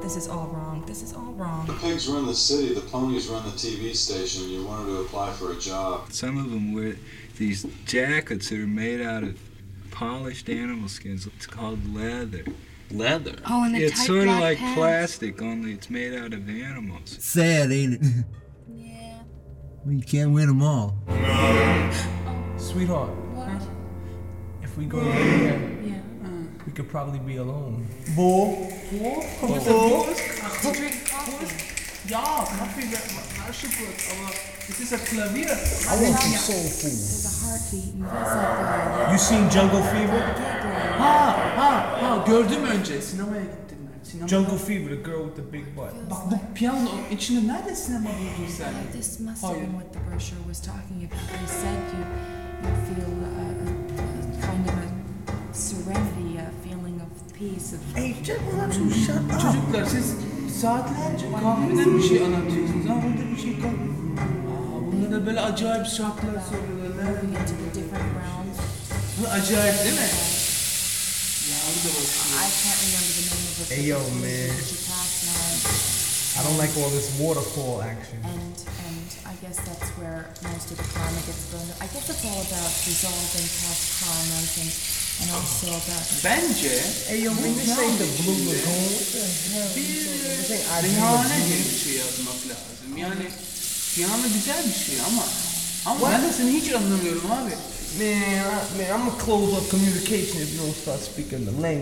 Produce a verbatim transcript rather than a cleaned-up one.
This is all wrong. This is all wrong. The pigs run the city, the ponies run the T V station. You wanted to apply for a job. Some of them wear these jackets that are made out of polished animal skins. It's called leather. Leather? Oh, and the It's tight sort of black like pants. plastic, only it's made out of animals. Sad, ain't it? Yeah. You can't win them all. Sweetheart, What? if we go over there, Yeah. we could probably be alone. Bo? Bo? Kommer inte ihåg? To drink coffee. Ja, kaffe, varsågod. This is a klavier. I want some soul food. There's a heartbeat and feels like You seen Jungle Fever? that. Ha ha ha, gördüm önce. Sinemaya gittim ben. Sinema. Jungle Fever, the girl with the big butt. Bak bu piyano içinde nerede sinema buldun sen? Yeah, this must have Hayır. been what the brochure was talking about. They said you you feel a, a, a kind of a serenity, a feeling of peace. Of Hey, Jack, why don't you shut up? Çocuklar siz saatlerce kahveden bir şey anlatıyorsunuz. Ha burada bir şey kal. Aa, bunda da böyle acayip şarkılar söylüyorlar. moving into the different realms. Bu acayip değil mi? Ya bu da bak. I can't remember the name of it. Hey, yo, man. She passed now. I don't like all this waterfall action. And and I guess that's where most of the karma gets burned. I guess it's all about dissolving past karmas and, and also about Bence Hey, yo, man, this ain't the Blue Lagoon. What the hell? This ain't I D rihane Lagoon. gibi bir şey yazmak lazım. Yani piyano güzel bir şey ama ama ben de seni hiç anlamıyorum abi. Man, I, man, I'm gonna close up communication if you don't start speaking the language.